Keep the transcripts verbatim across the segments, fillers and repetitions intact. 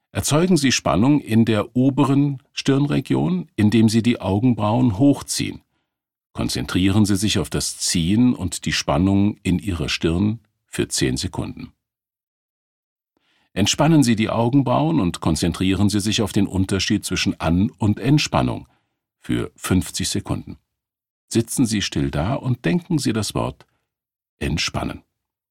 Erzeugen Sie Spannung in der oberen Stirnregion, indem Sie die Augenbrauen hochziehen. Konzentrieren Sie sich auf das Ziehen und die Spannung in Ihrer Stirn für zehn Sekunden. Entspannen Sie die Augenbrauen und konzentrieren Sie sich auf den Unterschied zwischen An- und Entspannung für fünfzig Sekunden. Sitzen Sie still da und denken Sie das Wort entspannen.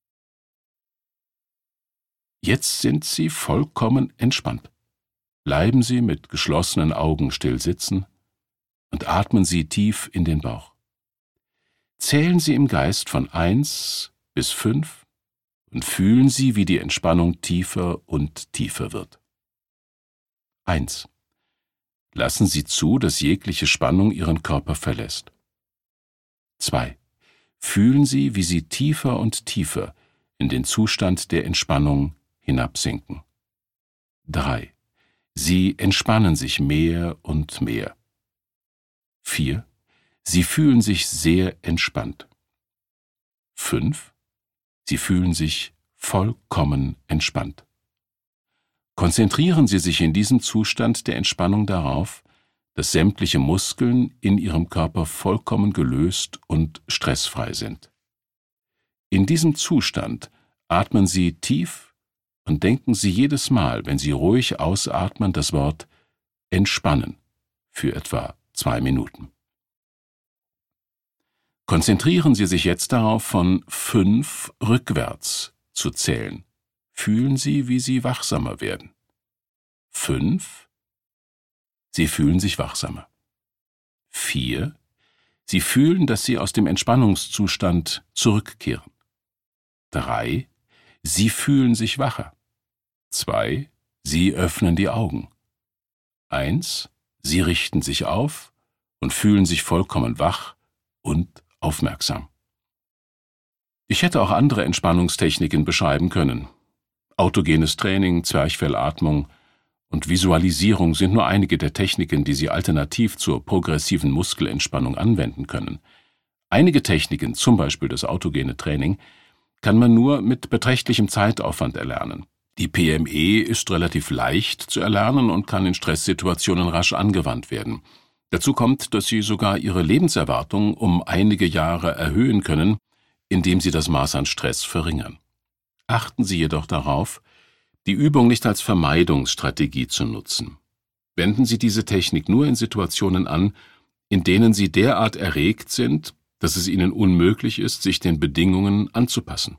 Jetzt sind Sie vollkommen entspannt. Bleiben Sie mit geschlossenen Augen still sitzen und atmen Sie tief in den Bauch. Zählen Sie im Geist von eins bis fünf und fühlen Sie, wie die Entspannung tiefer und tiefer wird. eins. Lassen Sie zu, dass jegliche Spannung Ihren Körper verlässt. zwei. Fühlen Sie, wie Sie tiefer und tiefer in den Zustand der Entspannung hinabsinken. drei. Sie entspannen sich mehr und mehr. vier. Sie fühlen sich sehr entspannt. fünf. Sie fühlen sich vollkommen entspannt. Konzentrieren Sie sich in diesem Zustand der Entspannung darauf, dass sämtliche Muskeln in Ihrem Körper vollkommen gelöst und stressfrei sind. In diesem Zustand atmen Sie tief und denken Sie jedes Mal, wenn Sie ruhig ausatmen, das Wort entspannen für etwa zwei Minuten. Konzentrieren Sie sich jetzt darauf, von fünf rückwärts zu zählen. Fühlen Sie, wie Sie wachsamer werden. fünf. Sie fühlen sich wachsamer. vier. Sie fühlen, dass Sie aus dem Entspannungszustand zurückkehren. drei. Sie fühlen sich wacher. zwei. Sie öffnen die Augen. eins. Sie richten sich auf und fühlen sich vollkommen wach und aufmerksam. Ich hätte auch andere Entspannungstechniken beschreiben können. Autogenes Training, Zwerchfellatmung und Visualisierung sind nur einige der Techniken, die Sie alternativ zur progressiven Muskelentspannung anwenden können. Einige Techniken, zum Beispiel das autogene Training, kann man nur mit beträchtlichem Zeitaufwand erlernen. Die P M E ist relativ leicht zu erlernen und kann in Stresssituationen rasch angewandt werden. Dazu kommt, dass Sie sogar Ihre Lebenserwartung um einige Jahre erhöhen können, indem Sie das Maß an Stress verringern. Achten Sie jedoch darauf, die Übung nicht als Vermeidungsstrategie zu nutzen. Wenden Sie diese Technik nur in Situationen an, in denen Sie derart erregt sind, dass es Ihnen unmöglich ist, sich den Bedingungen anzupassen.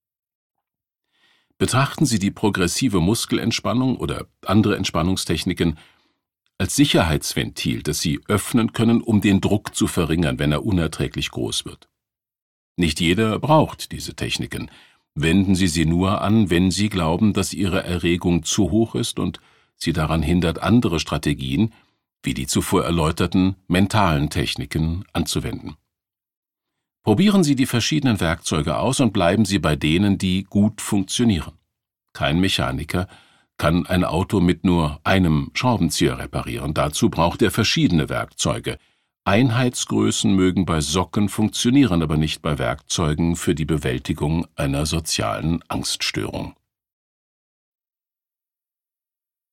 Betrachten Sie die progressive Muskelentspannung oder andere Entspannungstechniken als Sicherheitsventil, das Sie öffnen können, um den Druck zu verringern, wenn er unerträglich groß wird. Nicht jeder braucht diese Techniken. Wenden Sie sie nur an, wenn Sie glauben, dass Ihre Erregung zu hoch ist und Sie daran hindert, andere Strategien, wie die zuvor erläuterten mentalen Techniken, anzuwenden. Probieren Sie die verschiedenen Werkzeuge aus und bleiben Sie bei denen, die gut funktionieren. Kein Mechaniker kann ein Auto mit nur einem Schraubenzieher reparieren. Dazu braucht er verschiedene Werkzeuge. Einheitsgrößen mögen bei Socken funktionieren, aber nicht bei Werkzeugen für die Bewältigung einer sozialen Angststörung.